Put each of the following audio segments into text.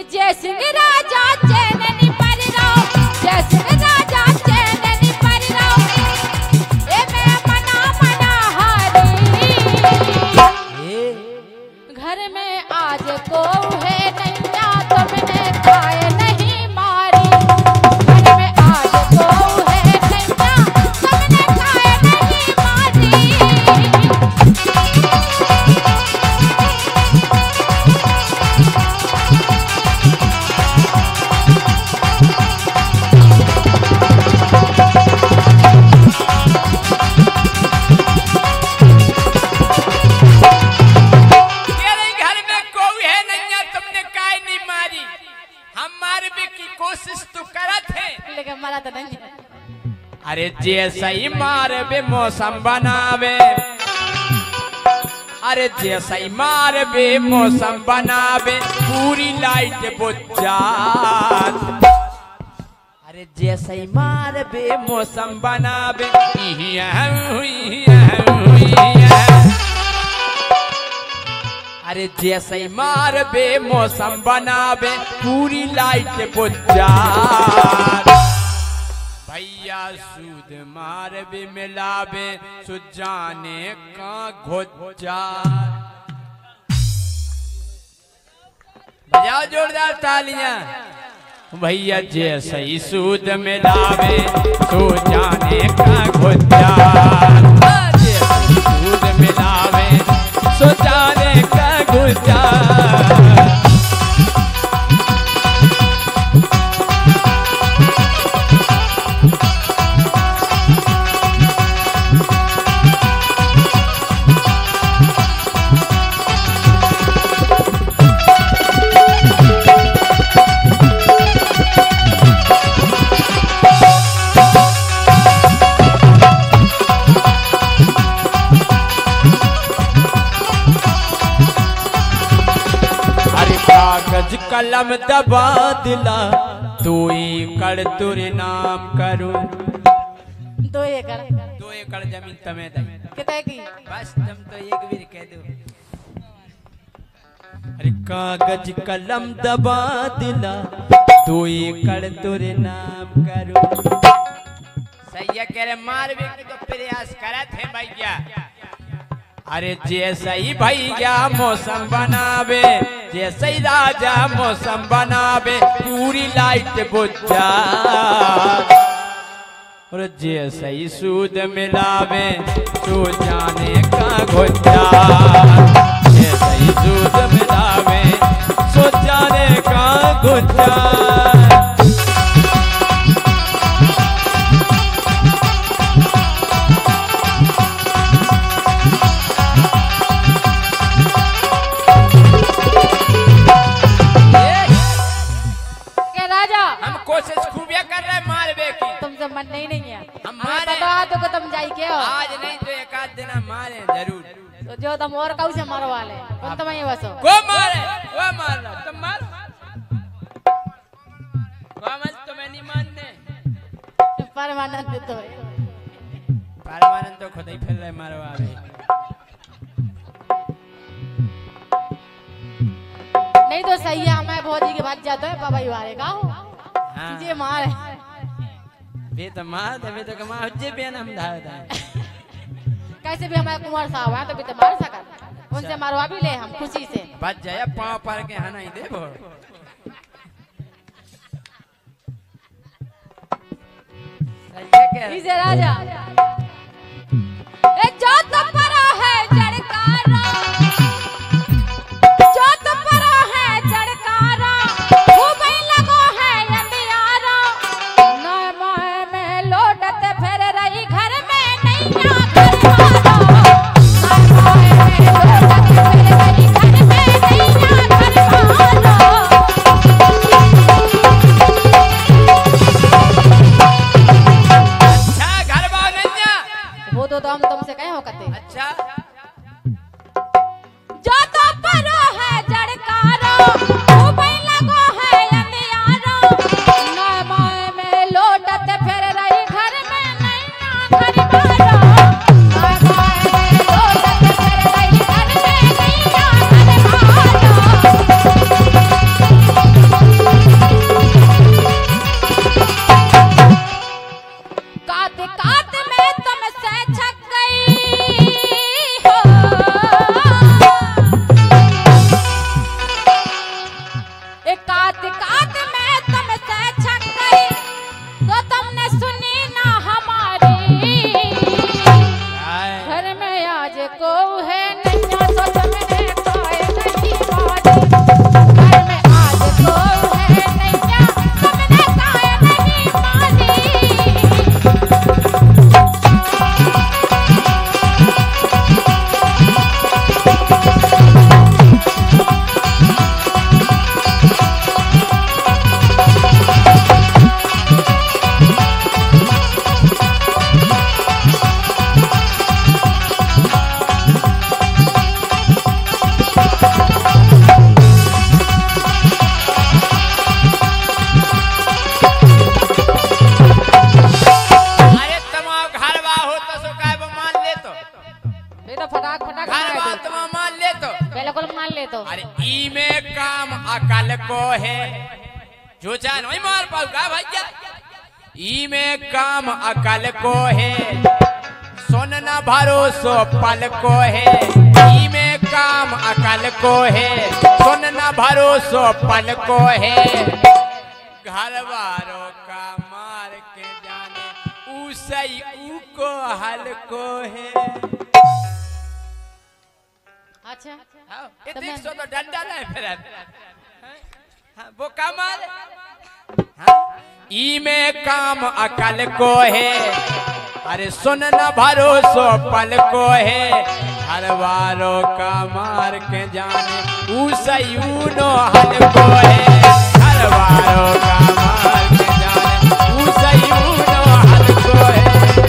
जय सिंह राजा चैननी पर राव, जय सिंह राजा चैननी पर राव, ए मैं मना मना हारी। घर में आज को है नैया तुमने खाए नहीं मारी, घर में आज को है नैया तुमने खाए नहीं मारी। मारा तो नहीं। अरे जैसा ही मारे बे मौसम बनावे, अरे जैसा ही मारे बे मौसम बनावे पूरी लाइट बुझा। अरे जैसा ही मारे बे मौसम बनावे अरे जैसे ही मार बे मौसम बनावे पूरी लाइट बुझा। भैया सूद मार बे मिलावे सुजाने का घोचा। बजाओ जोरदार तालियां। भैया जैसे ही सूद मिलावे सुजाने का घोचा, सूद मिलावे सुजाने का घोचा। कागज कलम दबा दिला तू एकड़ तुरे नाम करूं। 2 एकड़ 2 एकड़ जमीन तमें दई कितने की? बस तुम तो एक भी कह दो। अरे कागज कलम दबा दिला 2 एकड़ तुरे नाम करूं। सही है कह रहे मार भी तो प्रयास करत है भैया। अरे जैसा ही भैया मौसम बनावे, जैसे ही राजा मौसम बनावे पूरी लाइट बुझा। और जैसे ही सूद मिलावे तू जाने का घोचा। जैसे ही सूद मिलावे सो जाने का घोचा। कोशिश खूबिया कर रहे मारवे की। तुमसे मन नहीं है। हम मारे बता दो कि तुम जाई के हो। आज नहीं तो एक आध दिन मारे जरूर। तो जो तुम और काऊ से मारो वाले तुम तो मैं बसो को मारे वो मार लो तुम मारो। कोमल तुम्हें नहीं मानने। परमानंद तो है। परमानंद तो खुद ही फिर रहे मारो वाले। नहीं तो सही है मैं भौजी के बाद जाता है बाबा ही वाले का हो। हाँ। जे मार है बे तो मार दे बे तो कमा जे बे हम धार दा। कैसे भी हमारे कुंवर साहब हैं तो भी तो मार सकत। उनसे मारवा भी ले हम खुशी से। बच जाए पांव पर के हना ही देबो। सही है कह रहे। इसे राजा ए जो तो परा है जड़कारा, जो तो परा है जड़कारा, खूब ही लगो है अंधियारा। नए मोह में लौटत फिर रही घर में नैया घर मारो। नए मोह में लौटत फिर रही घर में नैया घर मारो। अच्छा घर वाले ने जान वही मार पाऊ का भैया ई में काम अकल को है सुन न भरोसो पल को है ई में काम अकल को है सुन न भरोसो पल को है घर वालों का मार के जाने ऊ सही ऊ को हल को है अच्छा ये देख सो तो डंडा नहीं फिर वो कमाल ई में काम अकल को है अरे सुन न भरोसो पल को है हर वारों का मार के जाने ऊ सयूनो हल को है हर वारों का मार के जाने ऊ सयूनो हल को है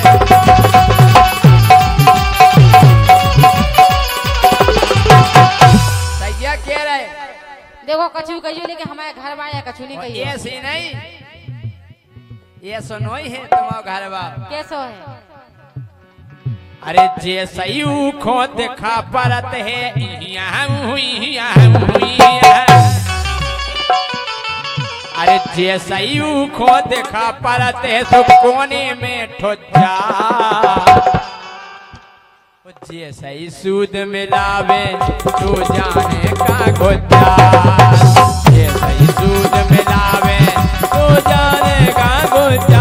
सैया कह रहे देखो कछु कहियो लेकिन हमारे घर में आया कछु नहीं कहियो ऐसे नहीं ये सुनो ही है तुम्हारा घर बा कैसो है अरे जैसे यू खो देखा परत है यहाँ अरे जैसे यू खो देखा परत है तो कोने में ठोजा जैसे ही सूद मिलावे तू जाने का गोजा जैसे ही सूद मिलावे तू जाने का गोजा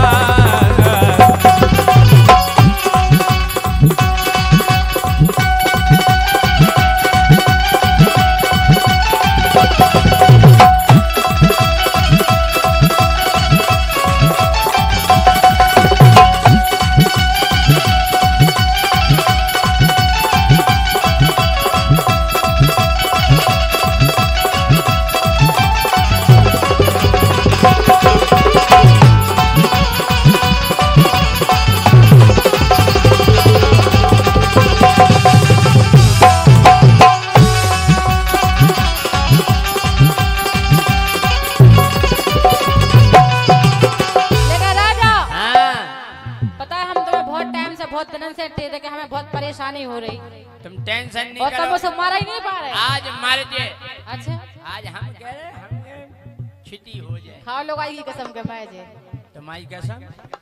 हमें बहुत परेशानी हो रही तुम टेंशन नहीं और करो तुम उसे मारा ही नहीं पा रहे आज मर जे अच्छा आज हम कह रहे हम छिटी हो जाए खाओ लोग आई की कसम के मैं जे तुम्हारी कसम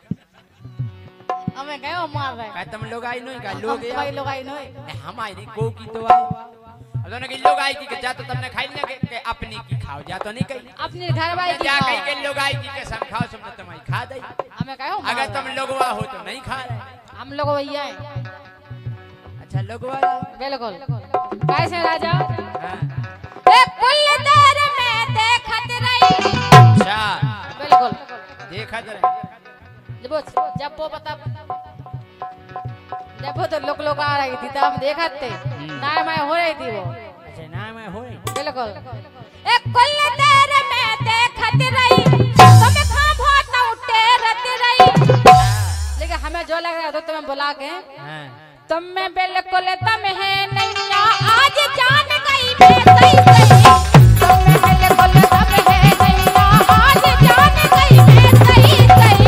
हमें कहे वो मार रहे का तुम लोग आई नहीं का लोग लोग आई नहीं हम आई नहीं को की तो आई अब दोनों के लोग आई की जा तो तुमने खाई ना के अपनी की खाओ जा तो नहीं कही अपने घर वाले की जा खाओ कही के लोग आई की कसम खाओ तुम तुम्हारी खा दई हमें कहे वो मार अगर रहे। तुम लोगवा हो तो नहीं खा रहे हम लोग भैया हैं अच्छा लोगवा बिल्कुल कैसे राजा हां ए कुल दर में देखत रही अच्छा बिल्कुल देखा जरा जब वो बता जब वो तो लोग आ रही थी तब हम देखा थे ना मैं हो रही थी वो अच्छा ना मैं होई बिल्कुल ए कुल दर में देखत रही तुम खा बहुत उठेरत रही लेकिन हमें जो लग रहा था तुम्हें बुला के हां तुम में बिल्कुल दम है नैया आज जान गई मैं सही सही तुम में बिल्कुल दम है नैया आज जान गई मैं सही सही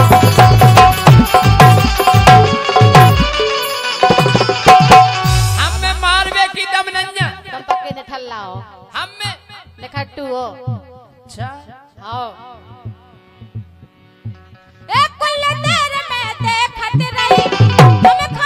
हम में मारवे की दम नन्या तुम पक्के ने ठल्ला हो हम में निखट्टू हो अच्छा आओ ए कुल देर में देखत रही तुम